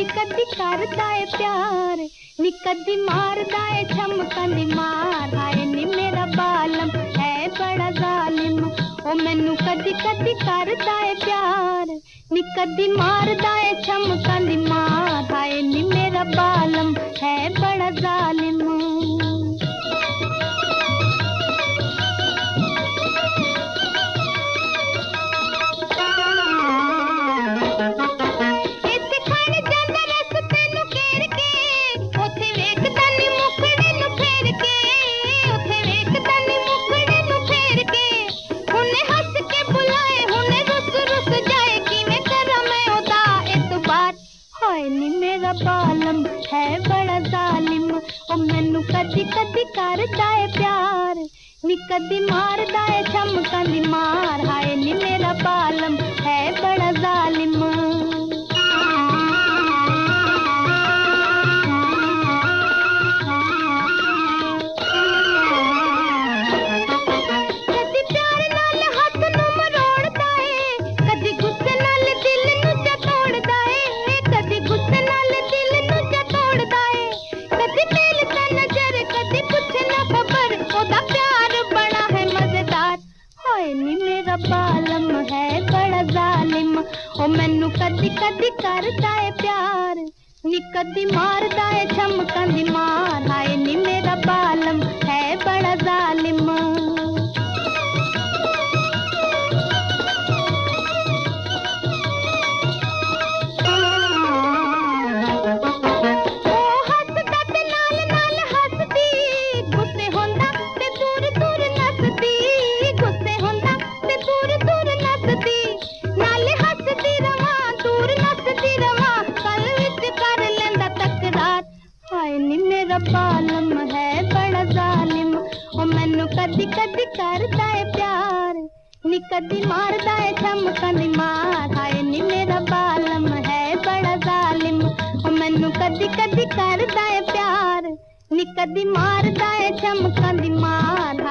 कदी करदा है प्यार, नी कदी मारदा है चमकां दी मार। हाय नी मेरा बालम है बड़ा जालिम, ओ मैनू कदी कदी करदा है प्यार, नी कदी मारदा है चमकां दी मार। हाय नी मेरा बालम है बड़ा जालिम। मेरा बालम है बड़ा जालिम, ओ मैनू कदी कदी करदा है प्यार, नी कदी मारदा है चमकां दी मार। हाय नी मेरा बालम है बड़ा जालिम। मेरा बालम है बड़ा जालिम, ओ मैनू कदी कदी करदा है प्यार, नी कदी मारदा है चमकां दी मार। हाय नी मेरा बालम है बड़ा जालिम। मेरा बालम है बड़ा जालिम, ओ मैनू कदी कदी करदा है प्यार, नी कदी मारदा है चमकां दी मार। हाय नी मेरा बालम है बड़ा जालिम, ओ मैनू कदी कदी करदा है प्यार, नी कदी मारदा है चमकां दी मार।